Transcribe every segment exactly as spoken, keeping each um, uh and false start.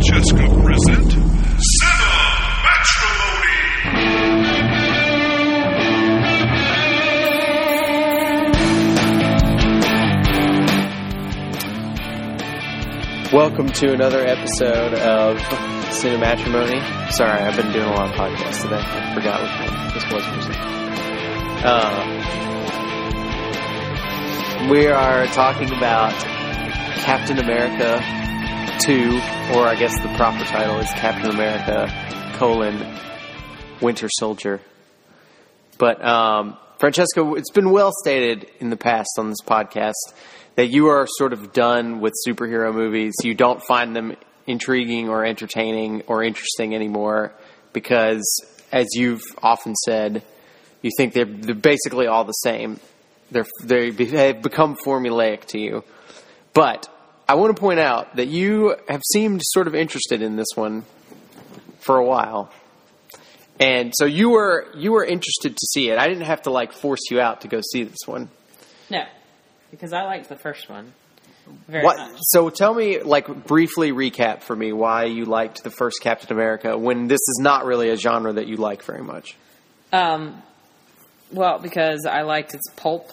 Francesca present Seven Matrimony. Welcome to another episode of Cinematrimony. Sorry, I've been doing a lot of podcasts today. I forgot which one this was recently. Uh, we are talking about Captain America two, or I guess the proper title is Captain America, colon, Winter Soldier. But, um, Francesca, it's been well stated in the past on this podcast that you are sort of done with superhero movies. You don't find them intriguing or entertaining or interesting anymore because, as you've often said, you think they're, they're basically all the same. They're, they have become formulaic to you. But I want to point out that you have seemed sort of interested in this one for a while. And so you were you were interested to see it. I didn't have to, like, force you out to go see this one. No. Because I liked the first one very what, much. So tell me, like, briefly recap for me why you liked the first Captain America when this is not really a genre that you like very much. Um, well, because I liked its pulp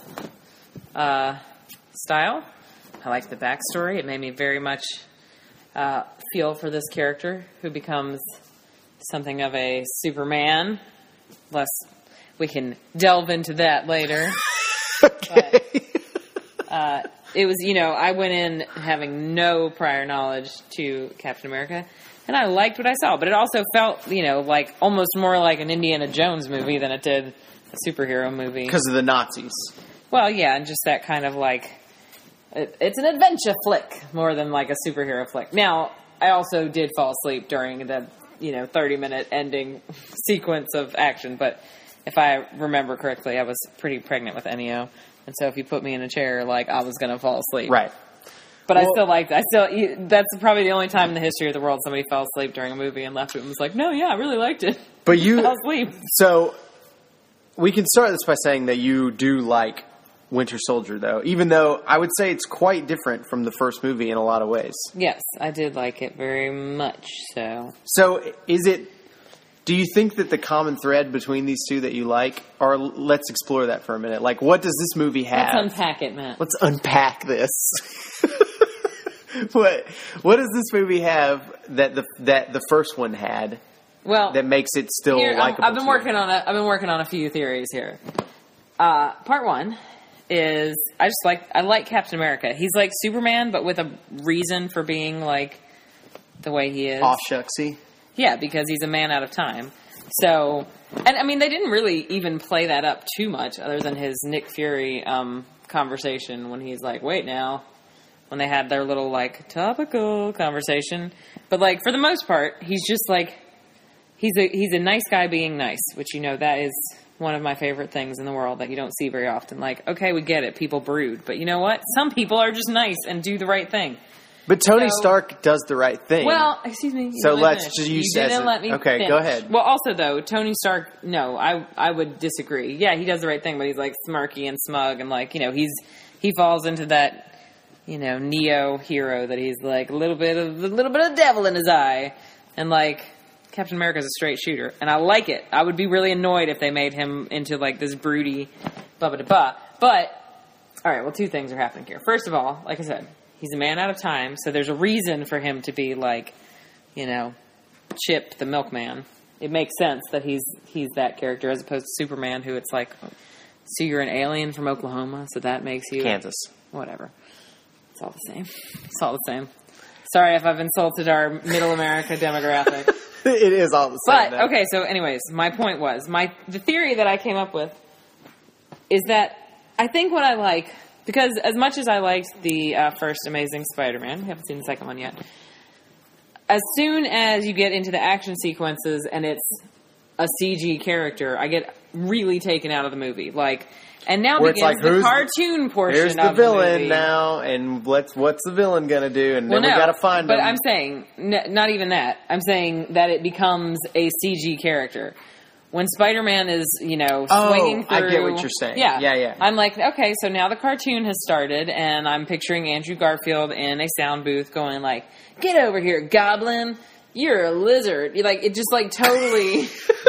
uh, style. I liked the backstory. It made me very much uh, feel for this character who becomes something of a Superman. Less, we can delve into that later. Okay. But, Uh, it was, you know, I went in having no prior knowledge to Captain America, and I liked what I saw, but it also felt, you know, like almost more like an Indiana Jones movie than it did a superhero movie. Because of the Nazis. Well, yeah, and just that kind of like, it, it's an adventure flick more than like a superhero flick. Now, I also did fall asleep during the, you know, thirty-minute ending sequence of action, but if I remember correctly, I was pretty pregnant with Ennio. And so if you put me in a chair, like, I was going to fall asleep. Right. But well, I still liked it. I still, that's probably the only time in the history of the world somebody fell asleep during a movie and left it and was like, no, yeah, I really liked it. But you fell asleep. So we can start this by saying that you do like Winter Soldier, though, even though I would say it's quite different from the first movie in a lot of ways. Yes, I did like it very much, so. So is it... Do you think that the common thread between these two that you like, or let's explore that for a minute. Like, what does this movie have? Let's unpack it, Matt. Let's unpack this. what What does this movie have that the that the first one had? Well, that makes it still here, likable. I've been working on a I've been working on a few theories here. Uh, part one is I just like I like Captain America. He's like Superman, but with a reason for being like the way he is. Off shucksy. Yeah, because he's a man out of time. So, and I mean, they didn't really even play that up too much other than his Nick Fury um, conversation when he's like, wait now, when they had their little, like, topical conversation. But, like, for the most part, he's just, like, he's a, he's a nice guy being nice, which, you know, that is one of my favorite things in the world that you don't see very often. Like, okay, we get it, people brood. But you know what? Some people are just nice and do the right thing. But Tony so, Stark does the right thing. Well, excuse me. So let's finish. just you use didn't as let me Okay, finish. go ahead. Well, also though, Tony Stark, no, I I would disagree. Yeah, he does the right thing, but he's like smirky and smug, and like you know he's he falls into that you know Neo hero that he's like a little bit of a little bit of devil in his eye, and like Captain America's a straight shooter, and I like it. I would be really annoyed if they made him into like this broody, blah blah blah. But all right, well, two things are happening here. First of all, like I said. He's a man out of time, so there's a reason for him to be like, you know, Chip the milkman. It makes sense that he's he's that character as opposed to Superman, who it's like, so you're an alien from Oklahoma, so that makes you... Kansas. Whatever. It's all the same. It's all the same. Sorry if I've insulted our middle America demographic. It is all the same. But, though. okay, so anyways, my point was, my the theory that I came up with is that I think what I like... Because as much as I liked the uh, first Amazing Spider-Man, we haven't seen the second one yet, as soon as you get into the action sequences and it's a C G character, I get really taken out of the movie. Like, and now Where begins it's like, the who's cartoon portion Here's the of villain the movie. now, and let's what's the villain gonna do? And well, then no, we gotta find but him. I'm saying, n- not even that. I'm saying that it becomes a C G character. when Spider-Man is, you know, Oh, swinging through. I get what you're saying. Yeah. Yeah, yeah. I'm like, okay, so now the cartoon has started, and I'm picturing Andrew Garfield in a sound booth going like, get over here, Goblin. You're a lizard. You're like, it just like totally...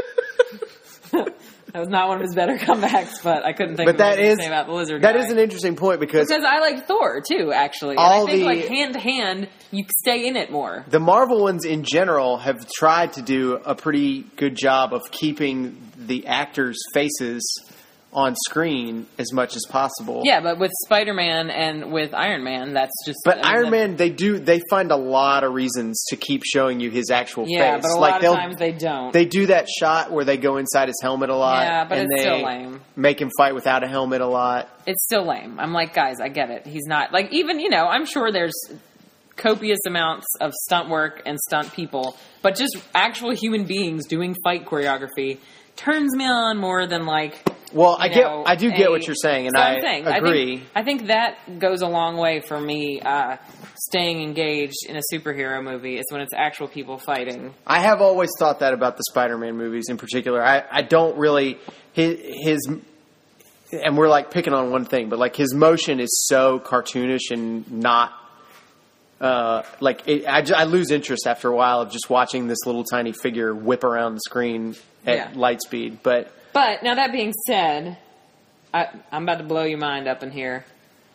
That was not one of his better comebacks, but I couldn't think But of that anything is to say about the lizard that guy. is an interesting point because, Because I like Thor, too, actually. All and I think, the- like, hand-to-hand, you stay in it more. the Marvel ones in general have tried to do a pretty good job of keeping the actors' faces on screen as much as possible. Yeah, but with Spider-Man and with Iron Man, that's just... But I mean, Iron that- Man, they do they find a lot of reasons to keep showing you his actual Yeah, face. but a like lot they'll of times they don't. they do that shot where they go inside his helmet a lot. Yeah, but and it's they still lame. make him fight without a helmet a lot. It's still lame. I'm like, guys, I get it. He's not... Like, even, you know, I'm sure there's copious amounts of stunt work and stunt people, but just actual human beings doing fight choreography turns me on more than, like... Well, I you get, know, I do get a- what you're saying, and So I I'm saying, agree. I think, I think that goes a long way for me uh, staying engaged in a superhero movie is when it's actual people fighting. I have always thought that about the Spider-Man movies in particular. I, I don't really his, his and we're like picking on one thing, but like his motion is so cartoonish and not uh, like it, I, ju- I lose interest after a while of just watching this little tiny figure whip around the screen at Yeah. light speed. But But now that being said, I, I'm about to blow your mind up in here.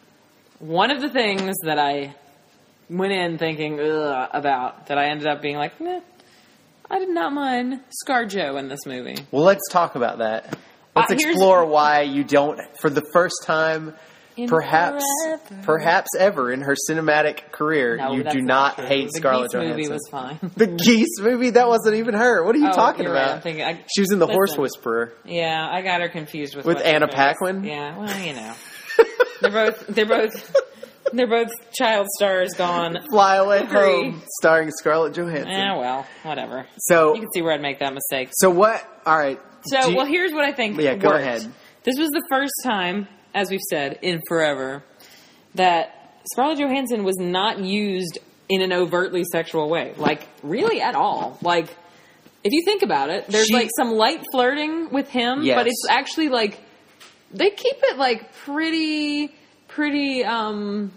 One of the things that I went in thinking ugh, about that I ended up being like, nah, I did not mind ScarJo in this movie. well, let's talk about that. Let's Uh, here's- explore why you don't, for the first time, In perhaps, forever. perhaps ever in her cinematic career, No, you that's do not true. hate the Scarlett Geese Johansson. movie was fine. The Geese movie? That wasn't even her. What are you Oh, talking you're about? right. I'm thinking, I, She was in The listen, Horse Whisperer. Yeah, I got her confused with With what's Anna her face. Paquin? Yeah, well, you know, they're both they're both they're both child stars gone. Fly Away Agree. Home, starring Scarlett Johansson. Eh, well, whatever. So, You can see where I'd make that mistake. so what? All right. So, do you- well, here's what I think. Yeah, go worked. ahead. This was the first time, as we've said, in forever, that Scarlett Johansson was not used in an overtly sexual way. Like, really at all. Like, if you think about it, there's She- like some light flirting with him, Yes. but it's actually like, they keep it like pretty, pretty, um,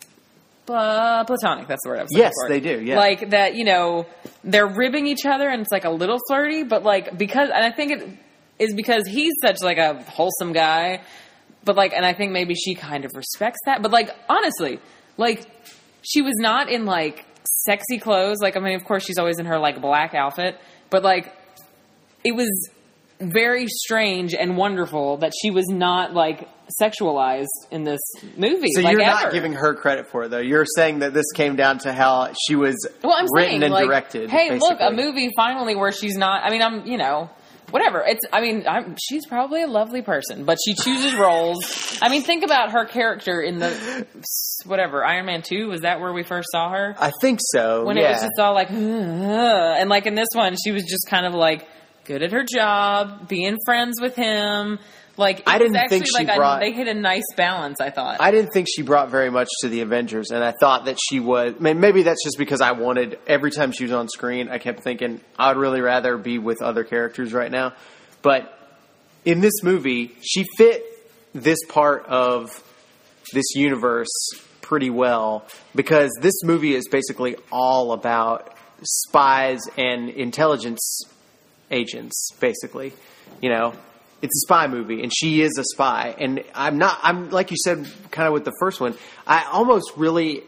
uh, platonic. That's the word I was looking Yes, for. they do, yeah. Like that, you know, they're ribbing each other and it's like a little flirty, but like, because, and I think it is because he's such like a wholesome guy, but like, and I think maybe she kind of respects that, but like, honestly, like, she was not in like sexy clothes. Like, I mean, of course she's always in her like black outfit, but like, it was very strange and wonderful that she was not like sexualized in this movie. So like, you're ever. not giving her credit for it, though. You're saying that this came down to how she was well, I'm written saying, and like, directed. hey, look, a basically. movie finally where she's not. I mean, I'm, you know, whatever. It's. I mean, I'm, she's probably a lovely person, but she chooses roles. I mean, think about her character in the whatever Iron Man two. Was that where we first saw her? I think so. When yeah. it was just all like, "Ugh," and like in this one, she was just kind of like good at her job, being friends with him. Like, it I didn't was actually think she like brought- a, they hit a nice balance. I thought. I didn't think she brought very much to the Avengers, and I thought that she was. I mean, maybe that's just because I wanted every time she was on screen, I kept thinking I would really rather be with other characters right now. But in this movie, she fit this part of this universe pretty well because this movie is basically all about spies and intelligence agents, basically. You know, it's a spy movie, and she is a spy. And I'm not, I'm like you said, kind of with the first one, I almost really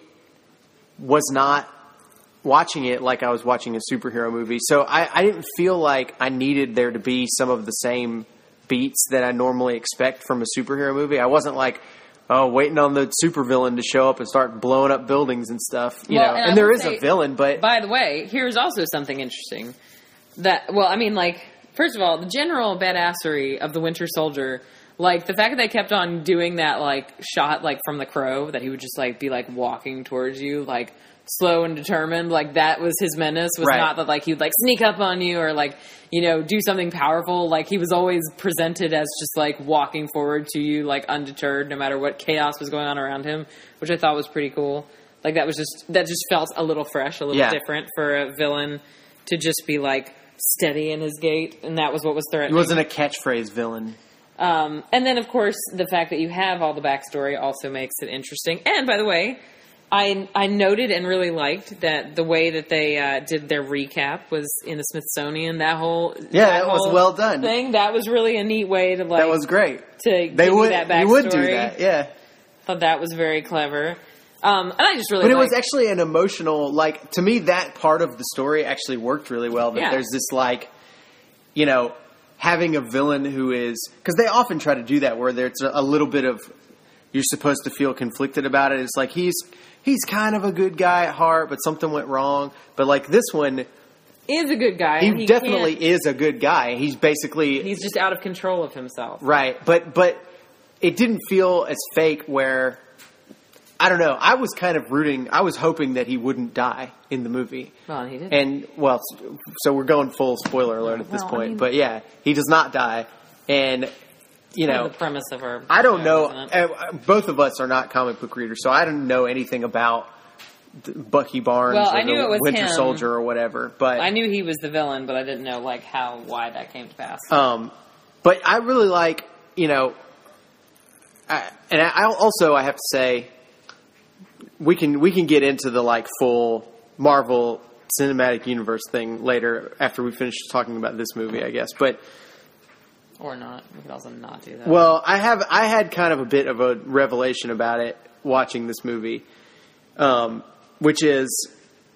was not watching it like I was watching a superhero movie. So I, I didn't feel like I needed there to be some of the same beats that I normally expect from a superhero movie. I wasn't like, oh, waiting on the supervillain to show up and start blowing up buildings and stuff. You Well, know, and and, I there would is say- a villain, but By the way, here's also something interesting. That, well, I mean, like, first of all, the general badassery of the Winter Soldier, like, the fact that they kept on doing that, like, shot, like, from The Crow, that he would just, like, be, like, walking towards you, like, slow and determined, like, that was his menace, was Right. not that, like, he would, like, sneak up on you or, like, you know, do something powerful. Like, he was always presented as just, like, walking forward to you, like, undeterred, no matter what chaos was going on around him, which I thought was pretty cool. Like, that was just, that just felt a little fresh, a little Yeah. different for a villain to just be, like, steady in his gait, and that was what was threatening. He wasn't a catchphrase villain. Um, and then, of course, the fact that you have all the backstory also makes it interesting. And, by the way, I I noted and really liked that the way that they uh, did their recap was in the Smithsonian. That whole Yeah, that that was whole well done. Thing that was really a neat way to like. That was great. To They give would. you that backstory. You would do that. Yeah. Thought that was very clever. Um, and I just really. But it liked, was actually an emotional. Like to me, that part of the story actually worked really well. That Yeah. there's this like, you know, having a villain who is because they often try to do that where there's a, a little bit of you're supposed to feel conflicted about it. It's like he's. He's kind of a good guy at heart, but something went wrong. But like this one, is a good guy. he, and he definitely can't- is a good guy. He's basically He's just out of control of himself. right, but but it didn't feel as fake. Where I don't know. I was kind of rooting. I was hoping that he wouldn't die in the movie. Well, he didn't. And well, so we're going full spoiler alert at this Well, I point. mean- but yeah, he does not die, and you Kind know of the premise of our. I don't show, know. isn't it? uh, Both of us are not comic book readers, so I don't know anything about th- Bucky Barnes Well, or I knew the it was Winter him. Soldier or whatever. But I knew he was the villain, but I didn't know like how why that came to pass. um, but I really like you know, I, and I I also I have to say we can we can get into the like full Marvel Cinematic Universe thing later after we finish talking about this movie, I guess, but. Or not. We could also not do that. Well, I have I had kind of a bit of a revelation about it watching this movie, um, which is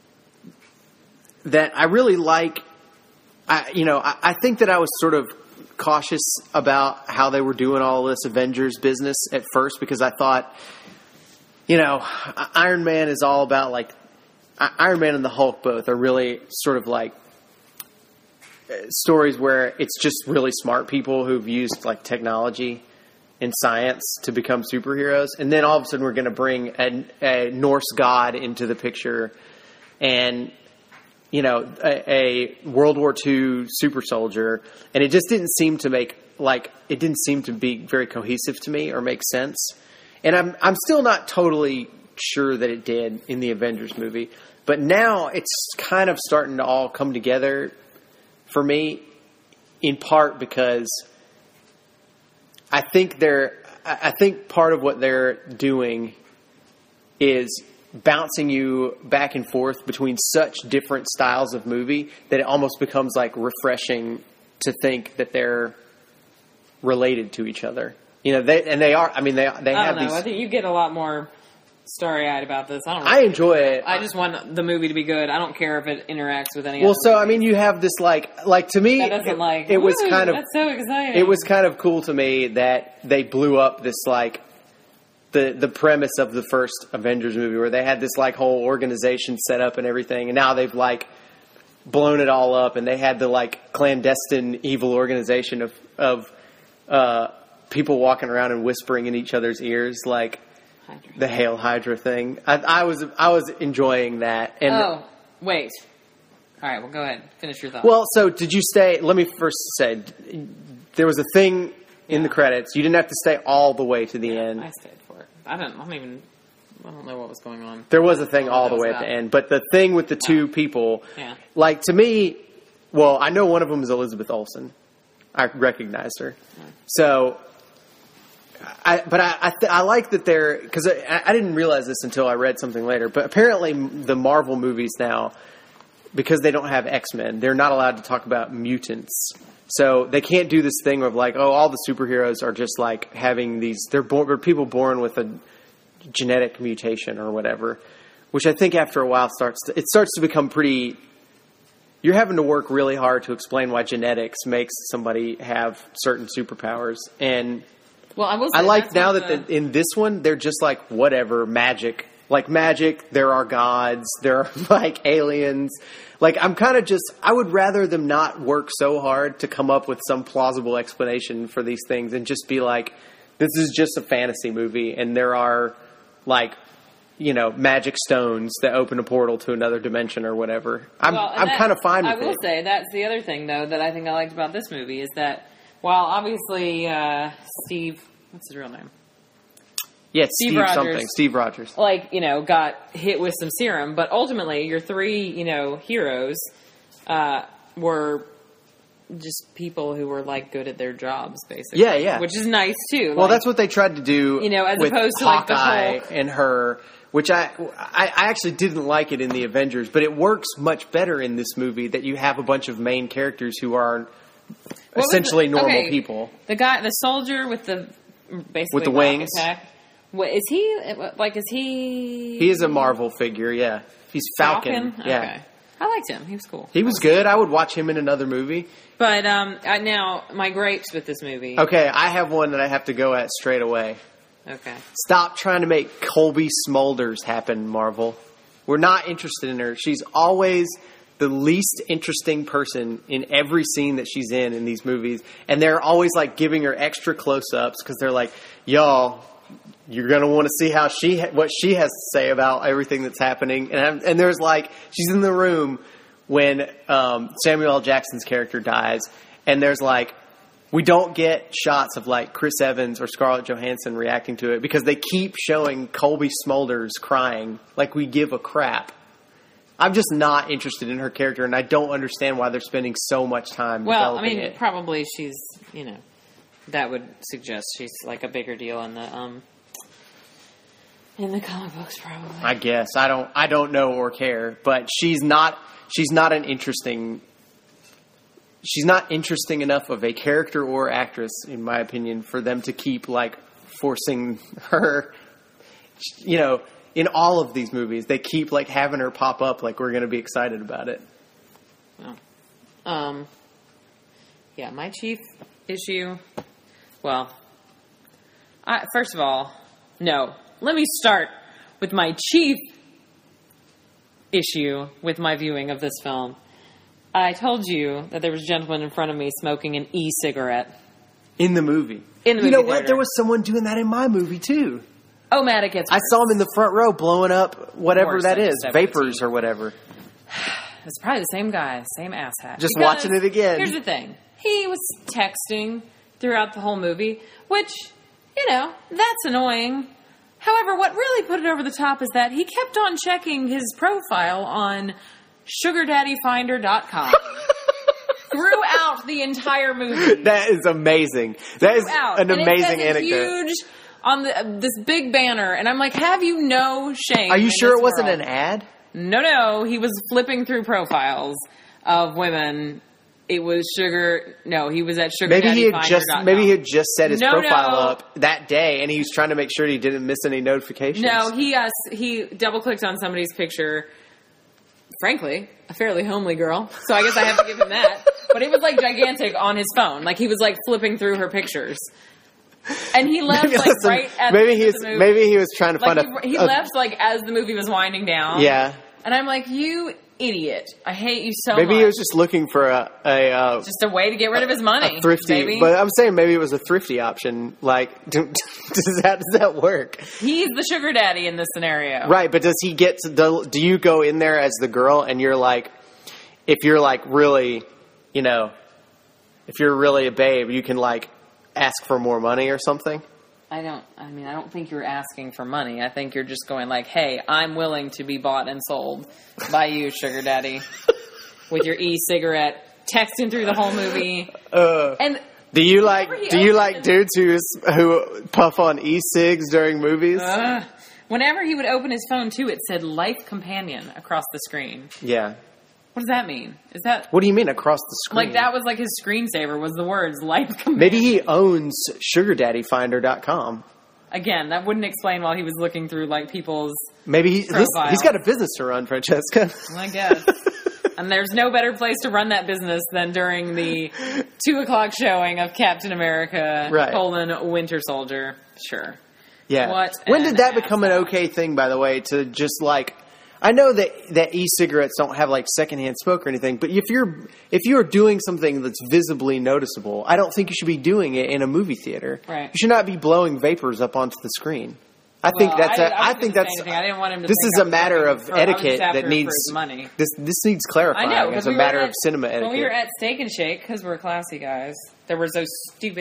that I really like. I you know I, I think that I was sort of cautious about how they were doing all this Avengers business at first because I thought, you know, Iron Man is all about like Iron Man and the Hulk both are really sort of like. Stories where it's just really smart people who've used like technology and science to become superheroes, and then all of a sudden we're going to bring a, a Norse god into the picture, and you know a, a World War Two super soldier, and it just didn't seem to make like it didn't seem to be very cohesive to me or make sense, and I'm I'm still not totally sure that it did in the Avengers movie, but now it's kind of starting to all come together. For me, in part because I think they're, I think part of what they're doing is bouncing you back and forth between such different styles of movie that it almost becomes like refreshing to think that they're related to each other. You know, they and they are. I mean, they they I have don't know. these. I think you get a lot more starry-eyed about this. I don't. I enjoy it. I just want the movie to be good. I don't care if it interacts with any. Well, other so movie. I mean, you have this like, like to me, that doesn't it, like. it was "Woo, kind of, that's so exciting. it was kind of cool to me that they blew up this like the the premise of the first Avengers movie, where they had this like whole organization set up and everything, and now they've like blown it all up, and they had the like clandestine evil organization of of uh, people walking around and whispering in each other's ears, like. Hydra. The Hail Hydra thing. I, I was I was enjoying that. And Oh, wait. All right, well, go ahead. Finish your thought. well, so did you stay? Let me first say, there was a thing in the credits. You didn't have to stay all the way to the end. I stayed for it. I don't. I don't even. I don't know what was going on. There was a thing Oh, all that the way was at the that. end, but the thing with the two people, Yeah. like to me, well, I know one of them is Elizabeth Olsen. I recognized her. So. I, but I I, th- I like that they're because I, I didn't realize this until I read something later. But apparently, the Marvel movies now, because they don't have X-Men, they're not allowed to talk about mutants. So they can't do this thing of like, oh, all the superheroes are just like having these. They're born, they're people born with a genetic mutation or whatever. Which I think after a while starts to, it starts to become pretty. You're having to work really hard to explain why genetics makes somebody have certain superpowers and. Well, I will say I like that's now not that the, the, in this one they're just like whatever magic, like magic. There are gods. There are like aliens. Like I'm kind of just. I would rather them not work so hard to come up with some plausible explanation for these things and just be like, this is just a fantasy movie, and there are like, you know, magic stones that open a portal to another dimension or whatever. I'm Well, and I'm that- kind of fine with I will it. say that's the other thing though that I think I liked about this movie is that while obviously uh, Steve, what's his real name? Yeah, Steve Steve, Rogers. something. Steve Rogers. Like, you know, got hit with some serum, but ultimately your three, you know, heroes uh, were just people who were like good at their jobs, basically. Yeah, yeah. Which is nice too. Well, like, that's what they tried to do. You know, as with opposed to like the Hawkeye Hulk. and her, which I, I I actually didn't like it in the Avengers, but it works much better in this movie that you have a bunch of main characters who are What was essentially the- normal okay, people. The guy, the soldier with the basically With the rocket wings. attack. What is he? Like, is he? He is a Marvel figure, yeah. He's Falcon. Yeah. Okay. I liked him. He was cool. He was good. I would watch him in another movie. But um, I, now my gripes with this movie. Okay, I have one that I have to go at straight away. Okay. Stop trying to make Colby Smulders happen, Marvel. We're not interested in her. She's always the least interesting person in every scene that she's in in these movies. And they're always like giving her extra close-ups because they're like, y'all, you're going to want to see how she, what she has to say about everything that's happening. And I'm, and there's like, she's in the room when um, Samuel L. Jackson's character dies. And there's like, we don't get shots of like Chris Evans or Scarlett Johansson reacting to it because they keep showing Colby Smulders crying like we give a crap. I'm just not interested in her character, and I don't understand why they're spending so much time Well, I developing mean, it. probably she's, you know, that would suggest she's like a bigger deal in the um in the comic books, probably. I guess I don't. I don't know or care, but she's not. She's not an interesting. She's not interesting enough of a character or actress, in my opinion, for them to keep like forcing her. You know, in all of these movies, they keep like having her pop up, like we're going to be excited about it. Well, um, yeah, my chief issue. Well, I, first of all, no. Let me start with my chief issue with my viewing of this film. I told you that there was a gentleman in front of me smoking an e-cigarette. In the movie. In the you movie know what? theater. There was someone doing that in my movie, too. Oh, Matt, it gets I worse. saw him in the front row blowing up whatever Worse, that like is. seventeen. Vapors or whatever. It's probably the same guy, same asshat. Just Because watching it again. Here's the thing. He was texting throughout the whole movie, which, you know, that's annoying. However, what really put it over the top is that he kept on checking his profile on sugar daddy finder dot com throughout the entire movie. That is amazing. That is Throughout. an And it amazing says it anecdote. huge on the, uh, this big banner, and I'm like, have you no shame? Are you in sure this it wasn't world? an ad? No, no. He was flipping through profiles of women. It was sugar. No, he was at sugar. Maybe he had just maybe he had just set his No, profile no. up that day, and he was trying to make sure he didn't miss any notifications. No, he uh, he double clicked on somebody's picture. Frankly, a fairly homely girl. So I guess I have to give him that. But it was like gigantic on his phone. Like he was like flipping through her pictures. And he left Maybe, like listen, right at maybe the he end was of the movie. maybe he was trying to Like find he, he a, a left like as the movie was winding down. yeah. And I'm like, you idiot! I hate you so Maybe much. he was just looking for a a, uh, just a way to get rid of his money. a thrifty. baby. But I'm saying maybe it was a thrifty option. Like, do, does that does that work? He's the sugar daddy in this scenario. Right, but does he get to, do, do you go in there as the girl and you're like, if you're like really, you know, if you're really a babe, you can like ask for more money or something? I don't, I mean, I don't think you're asking for money. I think you're just going like, hey, I'm willing to be bought and sold by you, sugar daddy, with your e-cigarette, texting through the whole movie. Uh, And do you like whenever he do you opened like his- dudes who who puff on e-cigs during movies? uh, whenever he would open his phone too, it said "Life Companion" across the screen. Yeah. What does that mean? Is that What do you mean across the screen? like that was like his screensaver was the words "Life Companion"? Maybe he owns sugar daddy finder dot com. Again, that wouldn't explain while he was looking through like people's. Maybe he, this, Profile. he's got a business to run, Francesca. I guess. And there's no better place to run that business than during the two o'clock showing of Captain America: Right. colon, Winter Soldier. Sure. Yeah. What When an did that become an asshole. okay thing, by the way, to just like, I know that, that e-cigarettes don't have like secondhand smoke or anything, but if you're, if you're doing something that's visibly noticeable, I don't think you should be doing it in a movie theater. Right. You should not be blowing vapors up onto the screen. I think Well, that's I- a, I I wasn't think gonna that's, say anything. I didn't want him to this think is I a was matter looking of for- I was just etiquette after that him needs, for his money. this, this needs clarifying. I know. It's because a we matter were of at- cinema etiquette. When we were at Steak and Shake, because we're classy guys, there was those stupid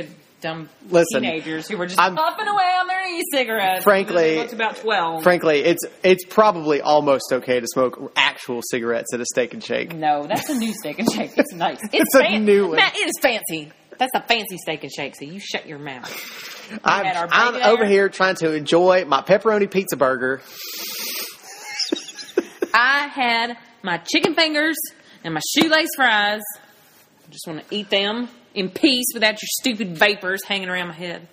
dumb Listen, teenagers who were just I'm- puffing away on their e-cigarettes. Frankly- when they looked about twelve. Frankly, it's it's probably almost okay to smoke actual cigarettes at a Steak and Shake. No, that's a new Steak and Shake. It's nice. It's, It's a fan- new one. Matt, it is fancy. That's a fancy Steak and Shake, so you shut your mouth. I'm, had our I'm baby over there. here trying to enjoy my pepperoni pizza burger. I had my chicken fingers and my shoelace fries. I just want to eat them in peace without your stupid vapors hanging around my head.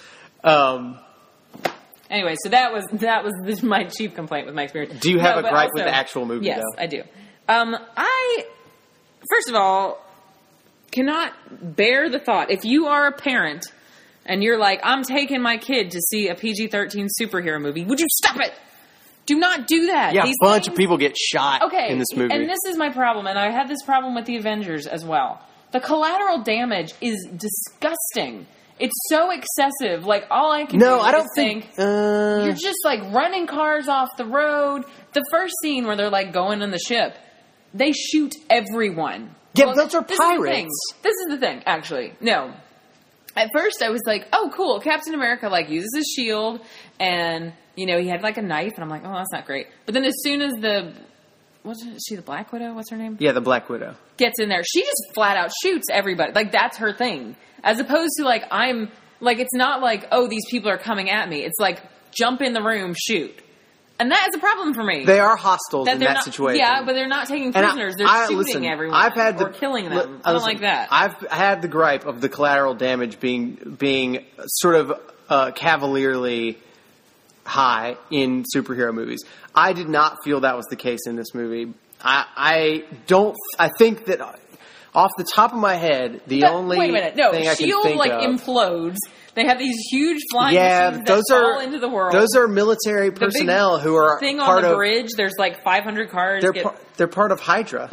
Um, Anyway, so that was that was this, my chief complaint with my experience. Do you have No, a but gripe with also- the actual movie, Yes, though? I do. Um, I first of all cannot bear the thought, if you are a parent and you're like, I'm taking my kid to see a P G thirteen superhero movie, would you stop it? Do not do that. yeah, These a bunch things- of people get shot okay, in this movie. and this is my problem, and I had this problem with the Avengers as well. The collateral damage is disgusting. It's so excessive. Like, all I can no, do I don't is think. think uh, you're just like running cars off the road. The first scene where they're like going in the ship, they shoot everyone. Yeah, but those are this is the thing. pirates. This is the thing, actually. No. At first, I was like, oh, cool. Captain America, like, uses his shield, and, you know, he had, like, a knife, and I'm like, oh, that's not great. But then as soon as the, wasn't she the Black Widow? What's her name? yeah, the Black Widow. Gets in there, she just flat out shoots everybody. Like, that's her thing. As opposed to, like, I'm, like, it's not like, oh, these people are coming at me. It's like, jump in the room, shoot. And that is a problem for me. They are hostiles that in they're that not, situation. Yeah, but they're not taking And I- prisoners. they're I- shooting listen, everyone. I've had the, or killing them. li- I don't listen, like that. I've had the gripe of the collateral damage being being sort of uh, cavalierly high in superhero movies. I did not feel that was the case in this movie. I, I don't. I think that off the top of my head, the But only wait a minute. No, thing I Shield can think like of, implodes. They have these huge flying yeah, machines those that are fall into the world. those are military The big personnel who are thing part on the of. bridge. There's like five hundred cars. They're get, par- they're part of Hydra.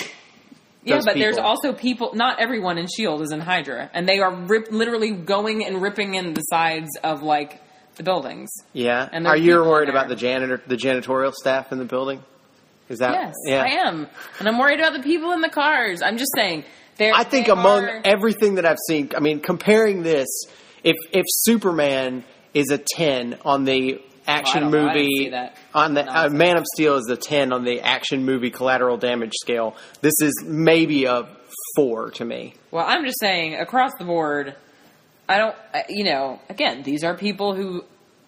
yeah, those but there's people. also people. Not everyone in Shield is in Hydra, and they are rip, literally going and ripping in the sides of like the buildings. Yeah. And Are there's you people worried in about there. the janitor, the janitorial staff in the building? Is that? Yes, yeah. I am, and I'm worried about the people in the cars. I'm just saying. There, I think they among are- everything that I've seen, I mean, comparing this, if if Superman is a ten on the action don't know. I didn't movie, see that. on the uh, Nonsense. Man of Steel is a ten on the action movie collateral damage scale, this is maybe a four to me. Well, I'm just saying, across the board, I don't, uh, you know, again, these are people who,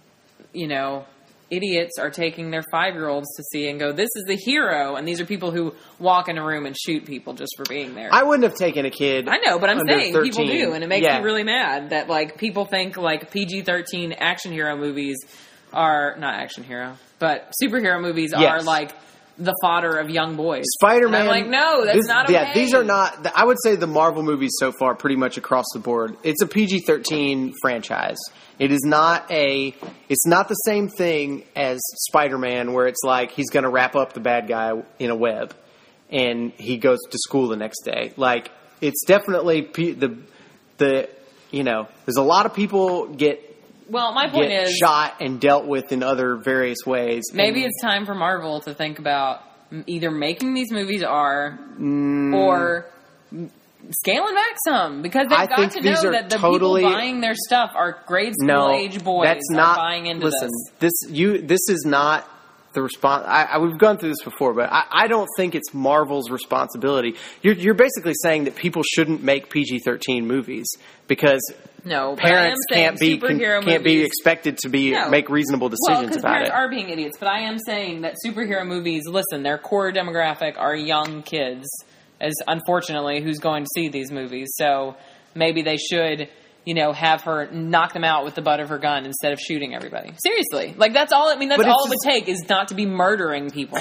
you know, idiots are taking their five-year-olds to see and go, this is the hero, and these are people who walk in a room and shoot people just for being there. I wouldn't have taken a kid. I know, but I'm under saying thirteen. people do, and it makes Yeah. me really mad that, like, people think, like, P G thirteen action hero movies are, not action hero, but superhero movies Yes. are, like, the fodder of young boys. Spider-Man. And I'm like, no, that's this- not Yeah, okay. these are not. I would say the Marvel movies so far, pretty much across the board, it's a P G thirteen franchise. It is not a. It's not the same thing as Spider-Man, where it's like he's going to wrap up the bad guy in a web, and he goes to school the next day. Like it's definitely P, the the. You know, there's a lot of people get Well, my point get is, shot and dealt with in other various ways. maybe And- it's time for Marvel to think about m- either making these movies R Mm. or m- scaling back some, because they've I got think to these know are that the totally- people buying their stuff are grade school no, age boys. that's are not buying into listen, this. this. You this is not the response. I, I, we've gone through this before, but I, I don't think it's Marvel's responsibility. You're, you're basically saying that people shouldn't make P G thirteen movies because No, but I am parents saying can't be can, superhero can't be movies- expected to be No. make reasonable Well, decisions because about parents it. are being idiots, but I am saying that superhero movies, listen, their core demographic are young kids, as unfortunately who's going to see these movies. So maybe they should, you know, have her knock them out with the butt of her gun instead of shooting everybody. Seriously, like that's all. I mean, that's But it's all it would just- take is not to be murdering people.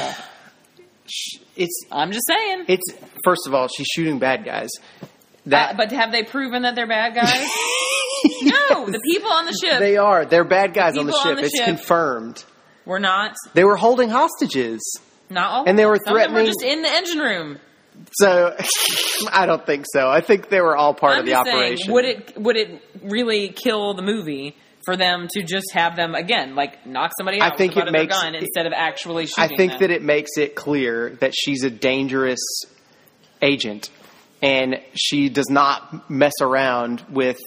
It's I'm just saying. it's first of all, she's shooting bad guys. That Uh, but have they proven that they're bad guys? No, the people on the ship they are. They're bad guys on the people ship. on the it's ship- confirmed. were not. They were holding hostages. Not all. And they of were them. Some of them were threatening- just in the engine room. So I don't think so. I think they were all part I'm of the just operation. saying, would it would it really kill the movie for them to just have them again, like knock somebody out I think with the butt it of their makes- gun instead of actually I shooting think them? that it makes it clear that she's a dangerous agent, and she does not mess around with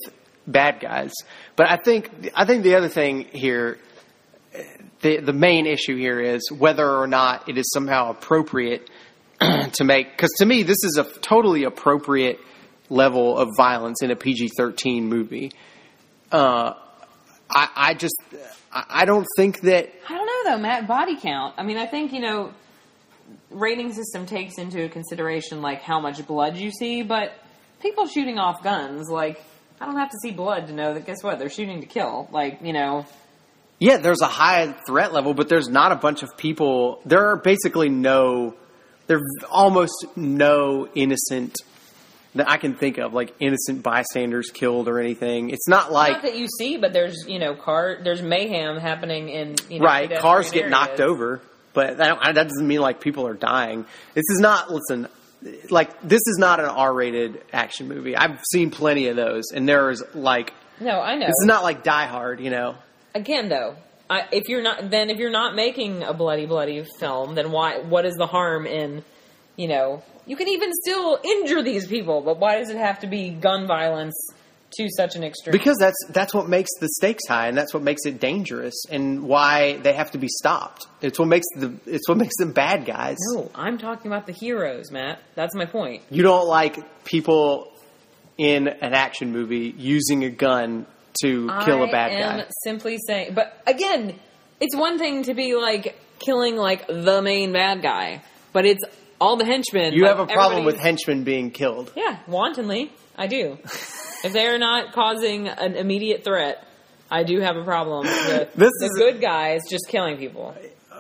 bad guys. But I think I think the other thing here, the the main issue here is whether or not it is somehow appropriate to make. Because to me, this is a totally appropriate level of violence in a P G thirteen movie. Uh, I, I just I don't think that. I don't know though, Matt. Body count. I mean, I think you know, rating system takes into consideration like how much blood you see, but people shooting off guns, like. I don't have to see blood to know that, guess what, they're shooting to kill. Like, you know. Yeah, there's a high threat level, but there's not a bunch of people. There are basically no, there are almost no innocent, that I can think of, like innocent bystanders killed or anything. It's not like. Not that you see, but there's, you know, car, there's mayhem happening in, you know. Right, cars get areas. knocked over, but that, that doesn't mean like people are dying. This is not, listen. Like, this is not an R-rated action movie. I've seen plenty of those, and there's, like... No, I know. This is not like Die Hard, you know? Again, though, I, if you're not... Then if you're not making a bloody, bloody film, then why... What is the harm in, you know... You can even still injure these people, but why does it have to be gun violence to such an extreme? Because that's that's what makes the stakes high, and that's what makes it dangerous, and why they have to be stopped. It's what makes the it's what makes them bad guys. No, I'm talking about the heroes, Matt. That's my point. You don't like people in an action movie using a gun to kill a bad I am guy. Simply saying, but again, it's one thing to be like killing like the main bad guy, but it's all the henchmen. You like, have a problem with everybody's- henchmen being killed. Yeah, wantonly. I do. If they are not causing an immediate threat, I do have a problem with This the is- good guys just killing people.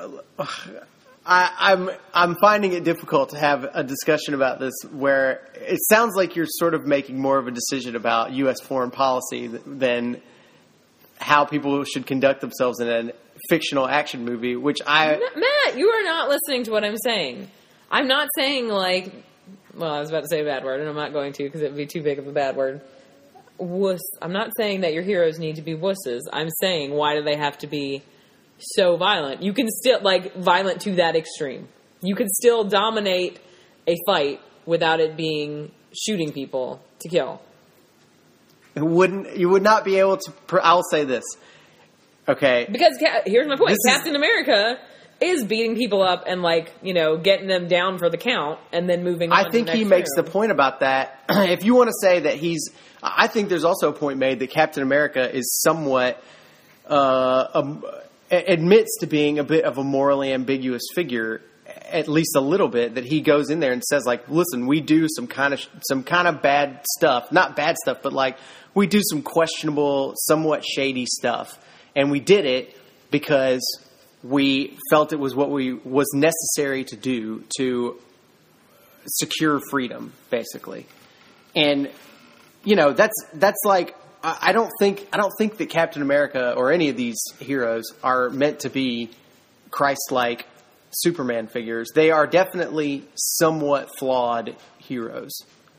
I, I'm I'm finding it difficult to have a discussion about this where it sounds like you're sort of making more of a decision about U S foreign policy th- than how people should conduct themselves in a fictional action movie, which I... Matt, you are not listening to what I'm saying. I'm not saying like... Well, I was about to say a bad word, and I'm not going to because it would be too big of a bad word. Wuss. I'm not saying that your heroes need to be wusses. I'm saying, why do they have to be so violent? You can still, like, violent to that extreme. You can still dominate a fight without it being shooting people to kill. It wouldn't you would not be able to... Pr- I'll say this. Okay. Because, here's my point. This is- Captain America is beating people up and, like, you know, getting them down for the count and then moving on I to think the he next makes room. the point about that. If you want to say that he's... I think there's also a point made that Captain America is somewhat... Uh, um, admits to being a bit of a morally ambiguous figure, at least a little bit, that he goes in there and says, like, listen, we do some kind of some kind of bad stuff. Not bad stuff, but, like, we do some questionable, somewhat shady stuff. And we did it because... we felt it was what we was necessary to do to secure freedom, basically. And you know, that's that's like I, I don't think I don't think that Captain America or any of these heroes are meant to be Christ-like Superman figures. They are definitely somewhat flawed heroes.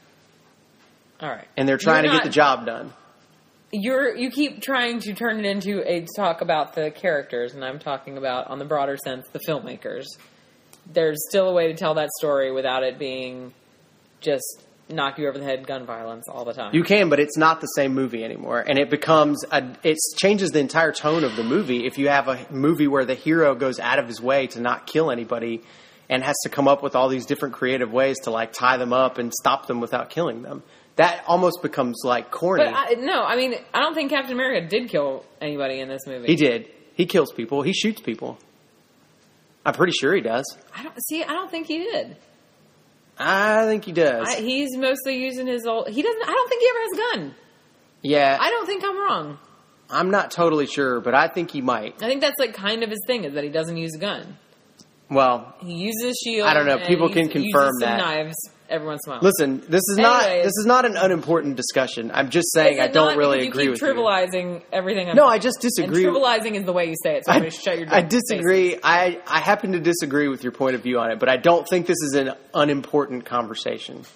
All right. And they're trying You're to not- get the job done. You're you keep trying to turn it into a talk about the characters, and I'm talking about, on the broader sense, the filmmakers. There's still a way to tell that story without it being just knock you over the head gun violence all the time. You can, but it's not the same movie anymore, and it becomes a, it changes the entire tone of the movie if you have a movie where the hero goes out of his way to not kill anybody and has to come up with all these different creative ways to like tie them up and stop them without killing them. That almost becomes like corny. But I, no, I mean, I don't think Captain America did kill anybody in this movie. He did. He kills people. He shoots people. I'm pretty sure he does. I don't see. I don't think he did. I think he does. I, he's mostly using his old. He doesn't. I don't think he ever has a gun. yeah, I don't think I'm wrong. I'm not totally sure, but I think he might. I think that's like kind of his thing, is that he doesn't use a gun. Well, He uses his shield. I don't know. and People he can uses confirm some that. knives every once in a while. listen, this is not Anyways. this is not an unimportant discussion. I'm just saying Is I it don't not? really Because agree you with keep you. trivializing everything. I'm No, saying. I just disagree. And trivializing is the way you say it. So I'm I, going to shut your. I faces. disagree. I, I happen to disagree with your point of view on it, but I don't think this is an unimportant conversation.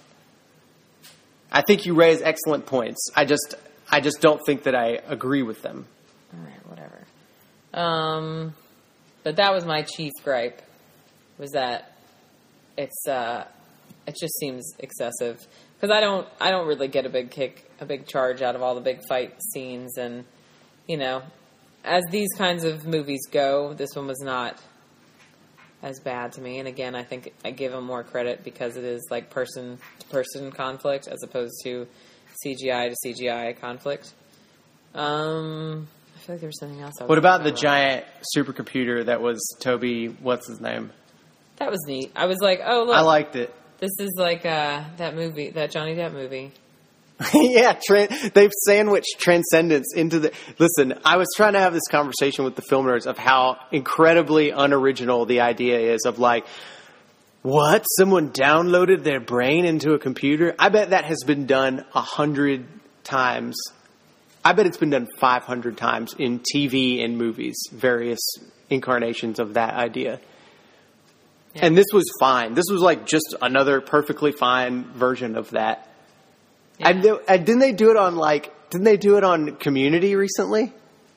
I think you raise excellent points. I just I just don't think that I agree with them. All right, whatever. Um, but that was my chief gripe. Was that it's uh, it just seems excessive. because I don't I don't really get a big kick, a big charge out of all the big fight scenes, and you know, as these kinds of movies go, this one was not as bad to me. And again, I think I give them more credit because it is like person to person conflict as opposed to C G I to C G I conflict. Um, I feel like there was something else. I was What about the about. giant supercomputer that was Toby? What's his name? That was neat. I was like, oh look, I liked it. this is like uh, that movie, that Johnny Depp movie. yeah, tra- they've sandwiched Transcendence into the... Listen, I was trying to have this conversation with the film nerds of how incredibly unoriginal the idea is of like, what? Someone downloaded their brain into a computer? I bet that has been done a hundred times. I bet it's been done five hundred times in T V and movies, various incarnations of that idea. Yeah. And this was fine. This was like just another perfectly fine version of that. Yeah. And, th- and didn't they do it on like? Didn't they do it on Community recently?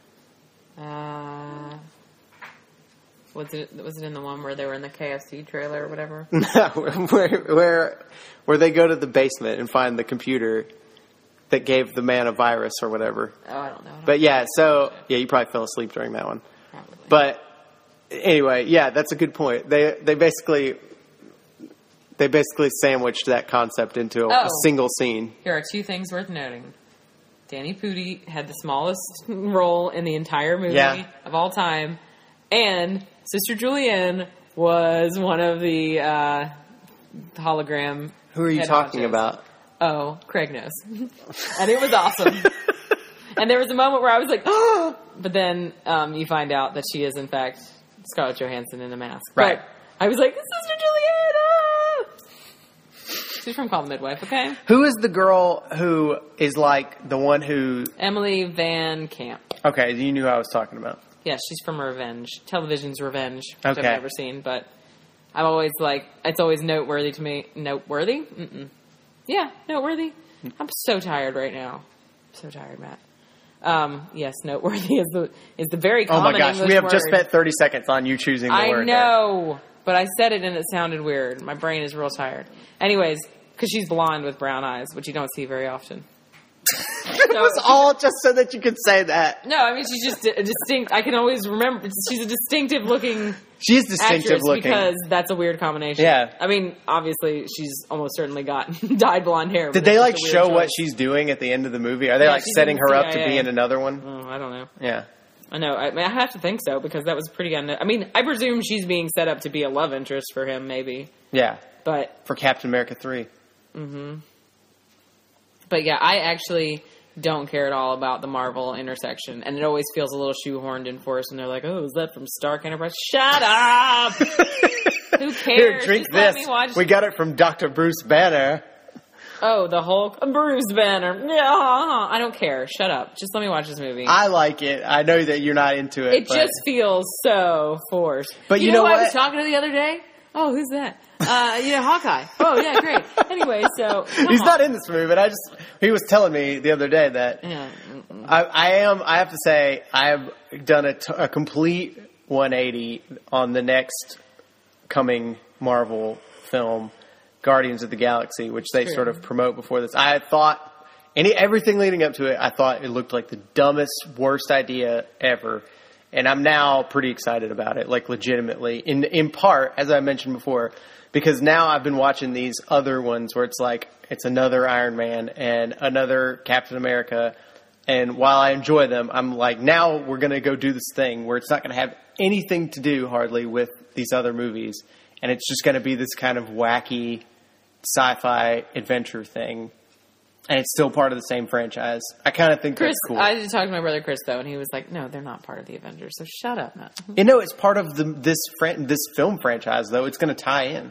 Uh, was it was it in the one where they were in the K F C trailer or whatever? No, where where where they go to the basement and find the computer that gave the man a virus or whatever. Oh, I don't know. I don't But yeah, so yeah, you probably fell asleep during that one. Probably. But anyway, yeah, that's a good point. They they basically they basically sandwiched that concept into a, Oh. a single scene. Here are two things worth noting. Danny Pudi had the smallest role in the entire movie Yeah. of all time, and Sister Julianne was one of the uh, hologram. Who are you head talking honchos. about? Oh, Craig knows. And it was awesome. And there was a moment where I was like, oh! But then um, you find out that she is, in fact, Scarlett Johansson in a mask. Right. But I was like, Sister Julianne! Ah! She's from Call the Midwife, okay? Who is the girl who is like the one who? Emily Van Camp. Okay, you knew who I was talking about. Yeah, she's from Revenge. Television's Revenge, which Okay. I've never seen, but I'm always like, it's always noteworthy to me. Noteworthy? Mm-mm. Yeah, noteworthy. I'm so tired right now. So tired, Matt. Um, yes, noteworthy is the is the very Oh common my gosh, English we have word. just spent thirty seconds on you choosing the I word. there. know, but I said it and it sounded weird. My brain is real tired. Anyways, because she's blonde with brown eyes, which you don't see very often. It was all just so that you could say that. No, I mean she's just a distinct. I can always remember. She's a distinctive looking She is distinctive actress looking. because that's a weird combination. Yeah. I mean, obviously she's almost certainly got dyed blonde hair. Did but they it's like just a show weird what choice. she's doing at the end of the movie? Are they Yeah, like she's setting in her up to C I A. be in another one? Oh, I don't know. Yeah. I know. I, mean, I have to think so because that was pretty. Un- I mean, I presume she's being set up to be a love interest for him, maybe. Yeah. But For Captain America three. but yeah, I actually don't care at all about the Marvel intersection, and it always feels a little shoehorned in for us. And they're like, "Oh, is that from Stark Enterprise?" Shut up. Who cares? Here, drink Just let this. me watch- We got it from Doctor Bruce Banner. Oh, the Hulk, Bruce Banner. Yeah, I don't care. Shut up. Just let me watch this movie. I like it. I know that you're not into it. it but just feels so forced. But you know, know who I was what? talking to the other day? Oh, who's that? Uh, yeah, Hawkeye. Oh, yeah, great. Anyway, so come he's on. not in this movie, but I just he was telling me the other day that Yeah. I, I am. I have to say I have done a, t- a complete one eighty on the next coming Marvel film, Guardians of the Galaxy, which they True. sort of promote before this. I had thought any everything leading up to it, I thought it looked like the dumbest, worst idea ever. And I'm now pretty excited about it, like legitimately, in in part, as I mentioned before, because now I've been watching these other ones where it's like, it's another Iron Man and another Captain America. And while I enjoy them, I'm like, now we're going to go do this thing where it's not going to have anything to do hardly with these other movies. And it's just going to be this kind of wacky sci-fi adventure thing. And it's still part of the same franchise. I kind of think Chris, that's cool. I did talk to my brother Chris, though, and he was like, no, they're not part of the Avengers, so shut up, Matt. You know, it's part of the this fran- this film franchise, though. It's going to tie in.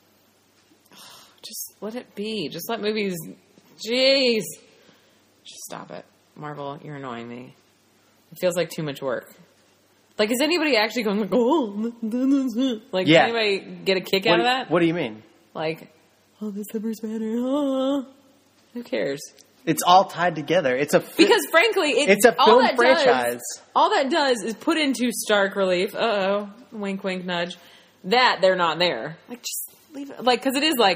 Just let it be. Just let movies... Jeez. Just stop it. Marvel, you're annoying me. It feels like too much work. Like, is anybody actually going, like, oh, like, Yeah. does anybody get a kick What out do, of that? what do you mean? Like, oh, this is Bruce Banner. Oh. Who cares? It's all tied together. It's a fi- Because frankly, it, It's a all film that franchise. Does, all that does is put into stark relief. Uh oh, wink, wink, nudge. That they're not there. Like, just leave it. Like, because it is like,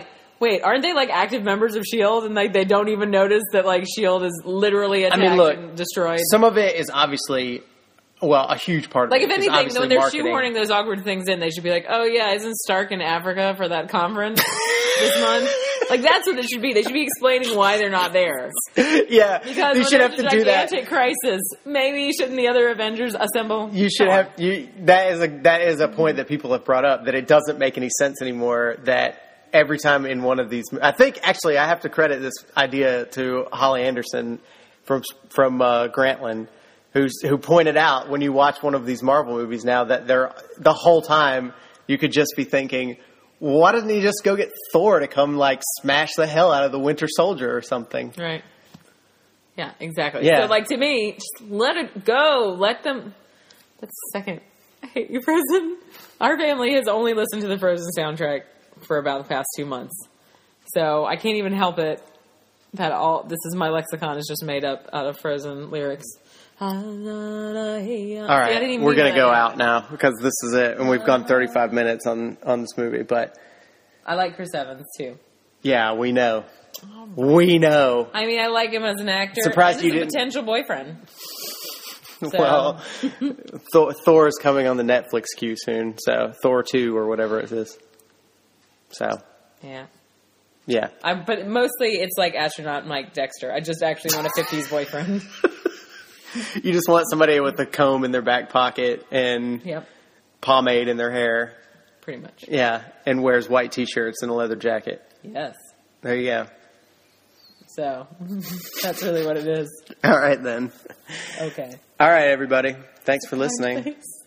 wait, aren't they like active members of S H I E L D and like they don't even notice that like S H I E L D is literally attacked I mean, look, and destroyed? Some of it is obviously, well, a huge part of Like, it. if is anything, obviously when they're marketing. shoehorning those awkward things in, they should be like, oh, yeah, isn't Stark in Africa for that conference this month? Like, that's what it should be. They should be explaining why they're not there. Yeah, Because you when should there's have to a do that. gigantic crisis, maybe shouldn't the other Avengers assemble? You should Come on. have you. That is a that is a point that people have brought up, that it doesn't make any sense anymore. That every time in one of these, I think actually I have to credit this idea to Holly Anderson from from uh, Grantland, who's who pointed out when you watch one of these Marvel movies now that they're the whole time you could just be thinking, why doesn't he just go get Thor to come like smash the hell out of the Winter Soldier or something? Right. Yeah, exactly. Yeah. So, like, to me, just let it go. Let them... That's the second. I hate you, Frozen. Our family has only listened to the Frozen soundtrack for about the past two months. So, I can't even help it that all... This is my lexicon is just made up out of Frozen lyrics. All All right, we're going to go out now because this is it, and we've gone thirty-five minutes on, on this movie. But I like Chris Evans, too. yeah, we know. We know. I mean, I like him as an actor. Surprised and you as a didn't- potential boyfriend. So- Well, Thor, Thor is coming on the Netflix queue soon, so Thor two or whatever it is. So, Yeah. yeah. I, but mostly it's like astronaut Mike Dexter. I just actually want a fifties boyfriend. You just want somebody with a comb in their back pocket and Yep. pomade in their hair. Pretty much. Yeah, and wears white t-shirts and a leather jacket. Yes. There you go. So that's really what it is. All right, then. Okay. All right, everybody. Thanks for listening. Thanks.